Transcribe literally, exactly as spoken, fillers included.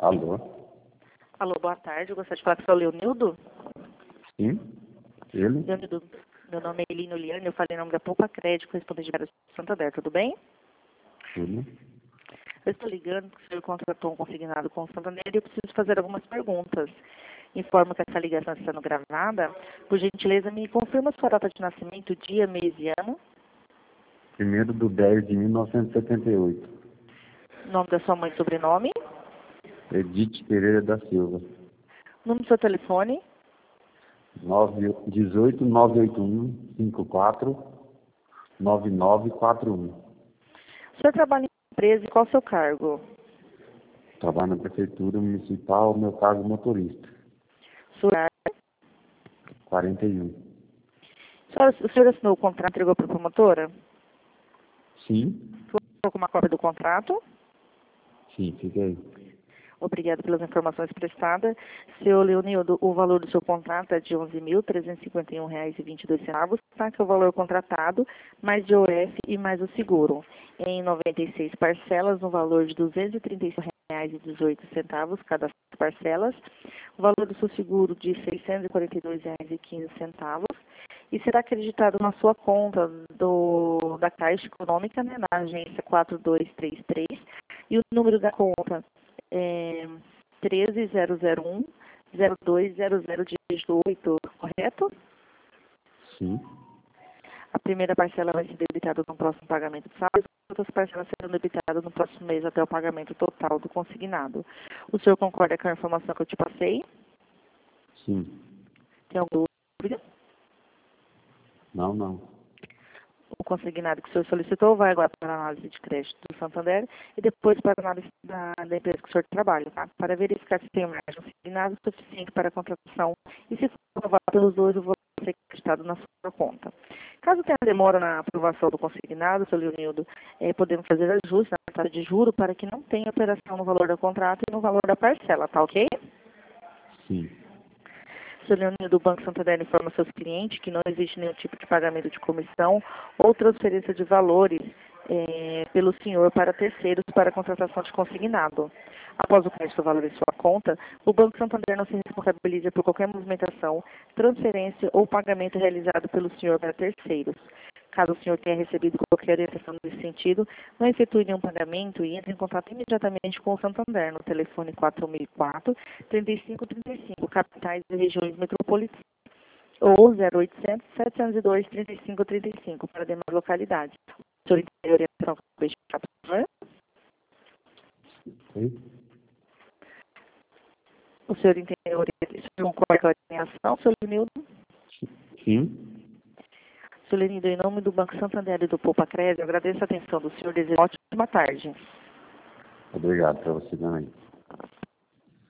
Alô? Alô, boa tarde. Eu gostaria de falar com o seu Leonildo. Sim? Ele? Leonildo, meu nome é Elino Liane, eu falei em nome da Poupa Crédito, correspondente de Santander, tudo bem? Tudo? Eu estou ligando porque o senhor contratou um consignado com o Santander e eu preciso fazer algumas perguntas. Informo que essa ligação está sendo gravada. Por gentileza, me confirma sua data de nascimento, dia, mês e ano. Primeiro do dez de mil novecentos e setenta e oito. Nome da sua mãe e sobrenome. Edith Pereira da Silva. Número do seu telefone. nove dezoito nove oito um cinco quatro nove nove quatro um. O senhor trabalha em empresa e qual o seu cargo? Trabalho na Prefeitura Municipal, meu cargo motorista. Sua... quarenta e um. O senhor, o senhor assinou o contrato e entregou para a promotora? Sim? Estou com uma cópia do contrato. Sim, fica aí. Obrigada pelas informações prestadas. Seu Leonildo, o valor do seu contrato é de onze mil trezentos e cinquenta e um reais e vinte e dois centavos, tá? Que é o valor contratado, mais de O F e mais o seguro. Em noventa e seis parcelas, no valor de duzentos e trinta e cinco reais e dezoito centavos cada parcelas. O valor do seu seguro de seiscentos e quarenta e dois reais e quinze centavos. E será acreditado na sua conta do, da Caixa Econômica, né, na agência quatro dois três três. E o número da conta é treze zero zero um zero dois zero zero dígito oito, correto? Sim. A primeira parcela vai ser debitada no próximo pagamento de sábado, as outras parcelas serão debitadas no próximo mês até o pagamento total do consignado. O senhor concorda com a informação que eu te passei? Sim. Tem alguma dúvida? Não, não. O consignado que o senhor solicitou vai agora para a análise de crédito do Santander e depois para a análise da, da empresa que o senhor trabalha, tá? Para verificar se tem mais um consignado suficiente para a contratação e se for aprovado pelos dois, o valor vai ser acreditado na sua conta. Caso tenha demora na aprovação do consignado, seu Leonildo, eh, podemos fazer ajustes na taxa de juro para que não tenha alteração no valor do contrato e no valor da parcela, tá ok? Sim. Seu Leonildo, o Banco Santander informa seus clientes que não existe nenhum tipo de pagamento de comissão ou transferência de valores eh, pelo senhor para terceiros para a contratação de consignado. Após o crédito do valor em sua conta, o Banco Santander não se responsabiliza por qualquer movimentação, transferência ou pagamento realizado pelo senhor para terceiros. Caso o senhor tenha recebido qualquer orientação nesse sentido, não efetue nenhum pagamento e entre em contato imediatamente com o Santander no telefone quatro mil e quatro, trinta e cinco trinta e cinco, capitais e regiões metropolitanas, ou zero oitocentos, setecentos e dois, trinta e cinco trinta e cinco para demais localidades. O senhor tem orientação para o senhor? Oi? O senhor entendeu a concorda com a orientação, senhor Lenildo? Sim. Senhor Lenildo, em nome do Banco Santander e do Poupa Crédito, eu agradeço a atenção do senhor. Desejo uma ótima tarde. Obrigado para você também.